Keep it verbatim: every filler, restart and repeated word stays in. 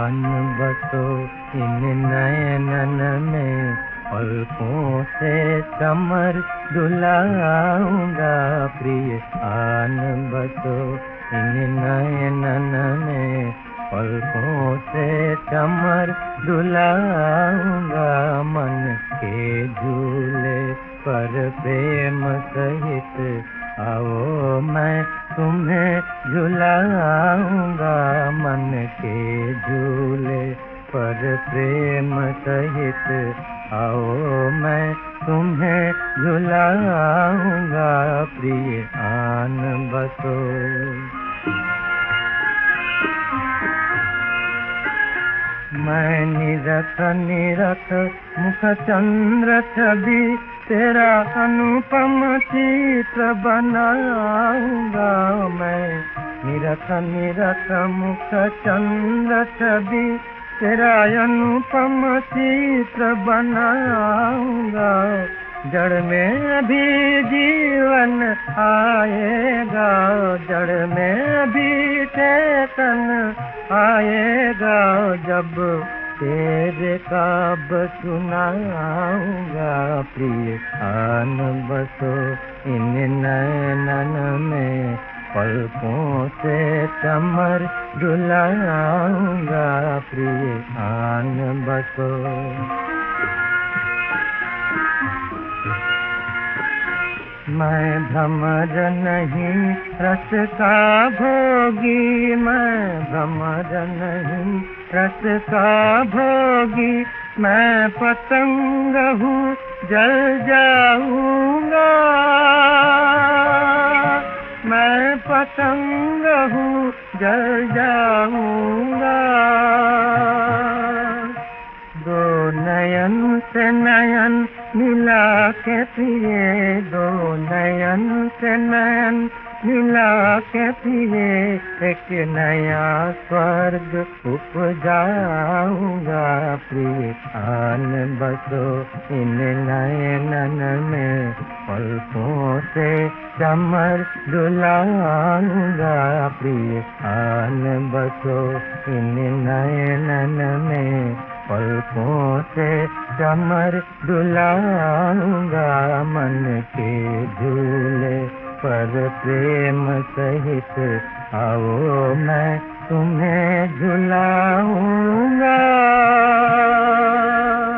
आन बसो इन नयनन में, पलकों से कमर डुलाऊंगा प्रिय। आन बसो इन नयनन में, पलकों से कमर डुलाऊंगा। मन के झूले पर प्रेम सहित आओ मैं तुम्हें झुलाऊंगा। मन के झूले पर प्रेम सहित आओ मैं तुम्हें झुलाऊंगा प्रिय। आन बसो। मैं निरख निरख मुख चंद्र छवि, तेरा अनुपम चित्र बनाऊंगा। मैं निरख निरख मुख चंद्र छवि, तेरा अनुपम चित्र बनाऊंगा। जड़ में भी जीवन आएगा, जड़ में भी चेतन आएगा। जब तेरे काब सुनाऊंगा प्रिय। आन बसो इन नयनन में, पलकों से कमर डुलाऊंगा प्रिय। आन बसो। मैं भ्रमर नहीं रस का भोगी, मैं भ्रमर नहीं रस का भोगी। मैं पतंग हूँ जल जाऊंगा, मैं पतंग हूँ जल जाऊंगा। दो नयन से नयन मिला के पिए, दो नयन से नयन मिला के पिए। एक नया स्वर्ग उपजाऊंगा प्रिय। आन बसो इन नयनन में, पलकों से कमर डुलाऊंगा प्रिय। आन बसो इन नयनन में, पलकों से कमर डुलाऊंगा। मन के झूले पर प्रेम सहित आओ मैं तुम्हें झुलाऊंगा।